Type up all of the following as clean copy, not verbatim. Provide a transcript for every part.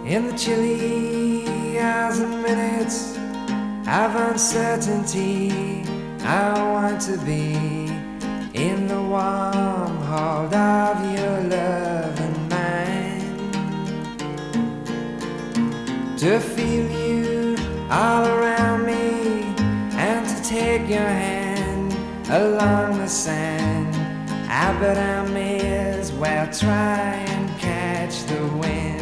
In the chilly hours and minutes of uncertainty, I want to be in the warm hold of your love and mine, to feel you all around me and to take your hand along the sand. I bet I may as well try and catch the wind.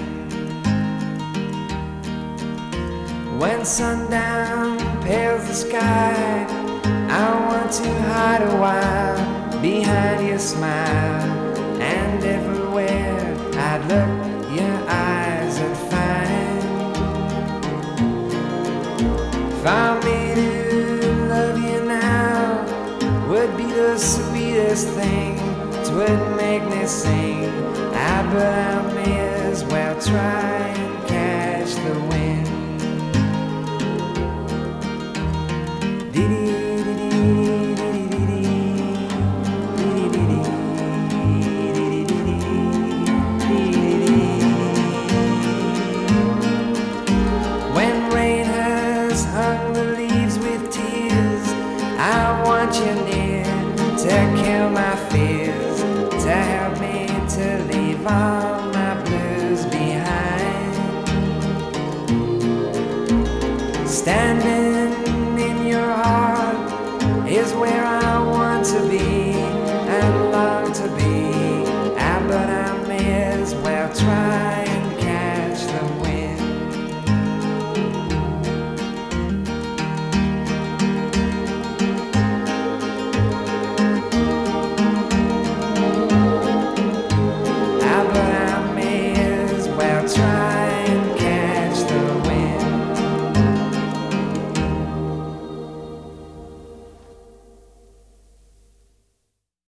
When sundown pales the sky, I want to hide a while behind your smile, and everywhere I'd look, your eyes would find. For me to love you now would be the sweetest thing, 'twould make me sing. But I may as well try and catch the wind. When rain has hung the leaves with tears, I want you near to kill my fears, to help me to leave on.